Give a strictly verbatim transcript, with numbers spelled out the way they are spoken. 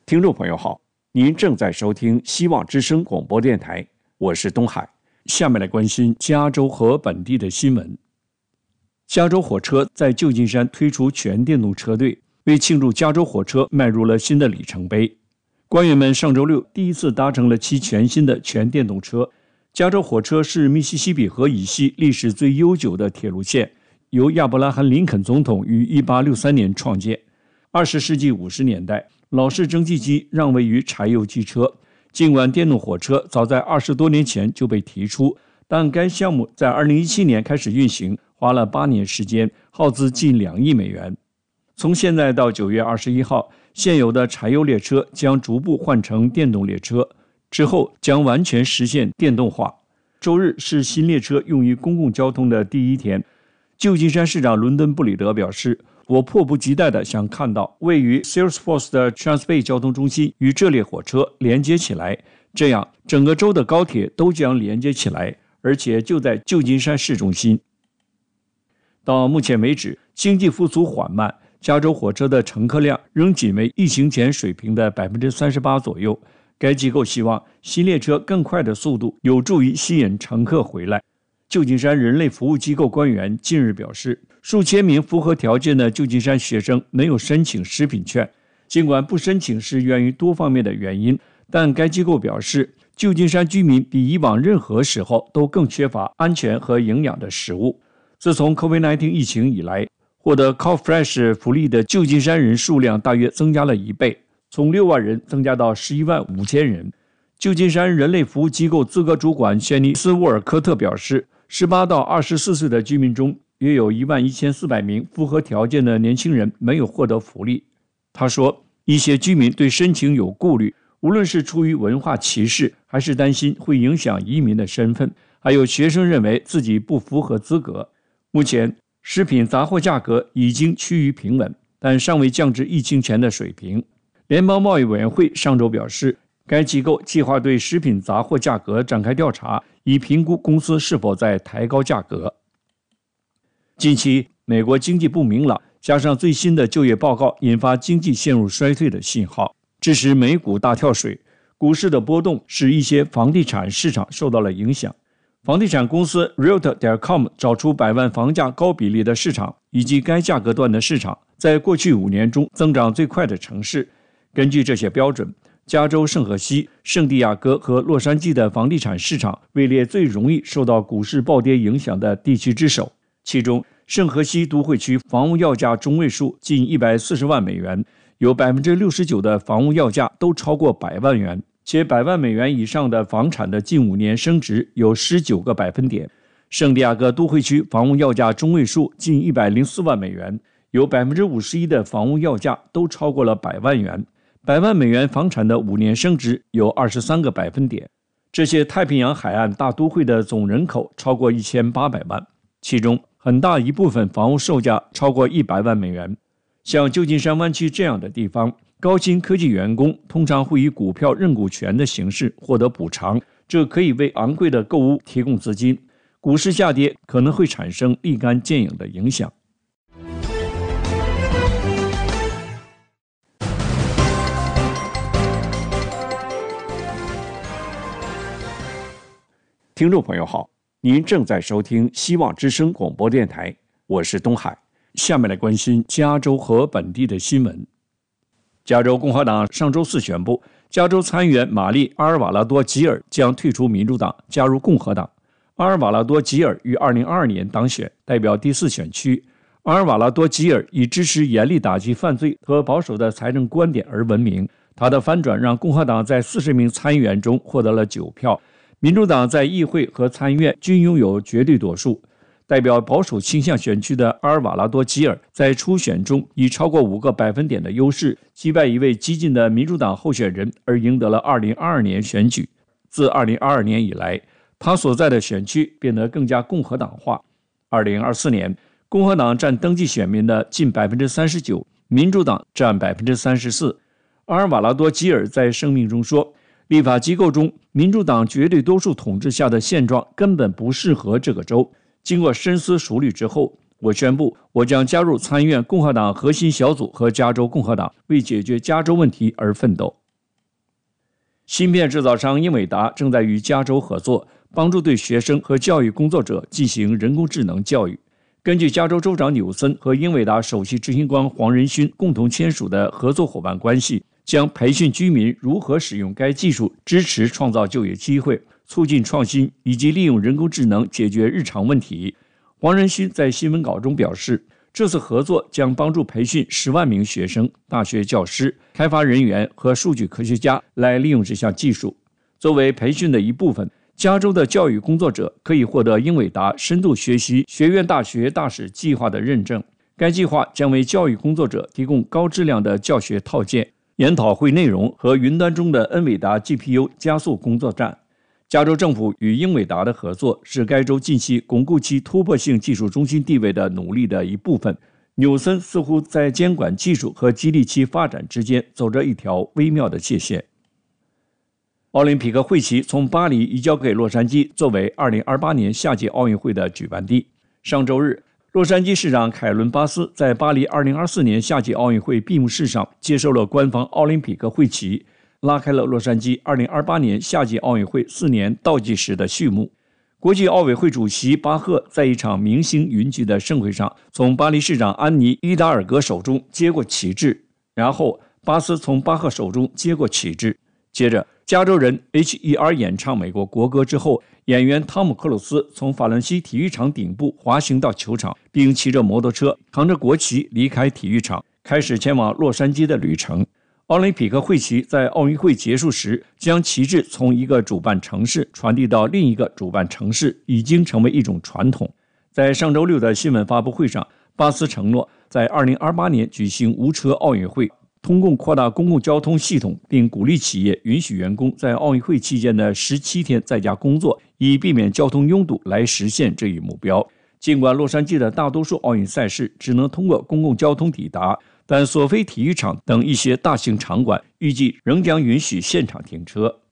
听众朋友好，您正在收听希望之声广播电台，我是东海。下面来关心加州和本地的新闻。加州火车在旧金山推出全电动车队，为庆祝加州火车迈入了新的里程碑。官员们上周六第一次搭乘了其全新的全电动车。加州火车是密西西比河以西历史最悠久的铁路线，由亚伯拉罕·林肯总统于一八六三年创建。二十世纪五十年代，老式蒸汽机让位于柴油机车。尽管电动火车早在二十多年前就被提出，但该项目在二零一七年开始运行，花了八年时间，耗资近两亿美元。从现在到九月二十一号，现有的柴油列车将逐步换成电动列车，之后将完全实现电动化。周日是新列车用于公共交通的第一天。旧金山市长伦敦布里德表示，我迫不及待地想看到位于 Salesforce 的 Transbay 交通中心与这列火车连接起来，这样整个州的高铁都将连接起来，而且就在旧金山市中心。到目前为止，经济复苏缓慢，加州火车的乘客量仍仅为疫情前水平的 百分之三十八 左右。该机构希望新列车更快的速度有助于吸引乘客回来。旧金山人类服务机构官员近日表示，数千名符合条件的旧金山学生没有申请食品券。尽管不申请是源于多方面的原因，但该机构表示，旧金山居民比以往任何时候都更缺乏安全和营养的食物。自从 COVID 十九 疫情以来，获得 CalFresh 福利的旧金山人数量大约增加了一倍，从六万人增加到十一万五千人。旧金山人类服务机构资格主管轩尼斯·沃尔科特表示，十八到二十四岁的居民中，约有一万一千四百名符合条件的年轻人没有获得福利。他说，一些居民对申请有顾虑，无论是出于文化歧视，还是担心会影响移民的身份，还有学生认为自己不符合资格。目前，食品杂货价格已经趋于平稳，但尚未降至疫情前的水平。联邦贸易委员会上周表示，该机构计划对食品杂货价格展开调查，以评估公司是否在抬高价格。近期，美国经济不明朗，加上最新的就业报告引发经济陷入衰退的信号，致使美股大跳水。股市的波动使一些房地产市场受到了影响。房地产公司 Realtor 点 com 找出百万房价高比例的市场以及该价格段的市场在过去五年中增长最快的城市。根据这些标准，加州圣荷西、圣地亚哥和洛杉矶的房地产市场位列最容易受到股市暴跌影响的地区之首。其中，圣荷西都会区房屋要价中位数近一百四十万美元，有 百分之六十九 的房屋要价都超过百万元，且百万美元以上的房产的近五年升值有十九个百分点。圣地亚哥都会区房屋要价中位数近一百零四万美元，有 百分之五十一 的房屋要价都超过了百万元。百万美元房产的五年升值有二十三个百分点。这些太平洋海岸大都会的总人口超过一千八百万，其中很大一部分房屋售价超过一百万美元。像旧金山湾区这样的地方，高薪科技员工通常会以股票认股权的形式获得补偿，这可以为昂贵的购物提供资金。股市下跌可能会产生立竿见影的影响。听众朋友好，您正在收听希望之声广播电台，我是东海。下面来关心加州和本地的新闻。加州共和党上周四宣布，加州参议员玛丽·阿尔瓦拉多·吉尔将退出民主党，加入共和党。阿尔瓦拉多·吉尔于二零二二年当选，代表第四选区。阿尔瓦拉多·吉尔以支持严厉打击犯罪和保守的财政观点而闻名。他的翻转让共和党在四十名参议员中获得了九票。民主党在议会和参议院均拥有绝对多数。代表保守倾向选区的阿尔瓦拉多·吉尔在初选中以超过五个百分点的优势击败一位激进的民主党候选人，而赢得了二零二二年选举。自二零二二年以来，他所在的选区变得更加共和党化。二零二四年，共和党占登记选民的近 百分之三十九， 民主党占 百分之三十四。阿尔瓦拉多·吉尔在声明中说，立法机构中民主党绝对多数统治下的现状根本不适合这个州。经过深思熟虑之后， 我宣布，我将加入参议院共和党核心小组和加州共和党，为解决加州问题而奋斗。芯片制造商英伟达正在与加州合作，帮助对学生和教育工作者进行人工智能教育。根据加州州长纽森和英伟达首席执行官黄仁勋共同签署的合作伙伴关系，将培训居民如何使用该技术，支持创造就业机会，促进创新，以及利用人工智能解决日常问题。黄仁勋在新闻稿中表示，这次合作将帮助培训十万名学生、大学教师、开发人员和数据科学家来利用这项技术。作为培训的一部分，加州的教育工作者可以获得英伟达深度学习学院大学大使计划的认证。该计划将为教育工作者提供高质量的教学套件、研讨会内容和云端中的恩伟达 G P U 加速工作站。加州政府与英伟达的合作是该州近期巩固其突破性技术中心地位的努力的一部分。纽森似乎在监管技术和激励其发展之间走着一条微妙的界限。奥林匹克会旗从巴黎移交给洛杉矶，作为二零二八年夏季奥运会的举办地。上周日，洛杉矶市长凯伦·巴斯在巴黎二零二四年夏季奥运会闭幕式上接受了官方奥林匹克会旗，拉开了洛杉矶二零二八年夏季奥运会四年倒计时的序幕。国际奥委会主席巴赫在一场明星云集的盛会上，从巴黎市长安妮·伊达尔戈手中接过旗帜，然后巴斯从巴赫手中接过旗帜。接着，加州人 H E R 演唱美国国歌之后，演员汤姆·克鲁斯从法兰西体育场顶部滑行到球场，并骑着摩托车扛着国旗离开体育场，开始前往洛杉矶的旅程。奥林匹克会旗在奥运会结束时将旗帜从一个主办城市传递到另一个主办城市，已经成为一种传统。在上周六的新闻发布会上，巴斯承诺在二零二八年举行无车奥运会，通共扩大公共交通系统，并鼓励企业允许员工在奥运会期间的十七天在家工作，以避免交通拥堵，来实现这一目标。尽管洛杉矶的大多数奥运赛事只能通过公共交通抵达，但索菲体育场等一些大型场馆预计仍将允许现场停车。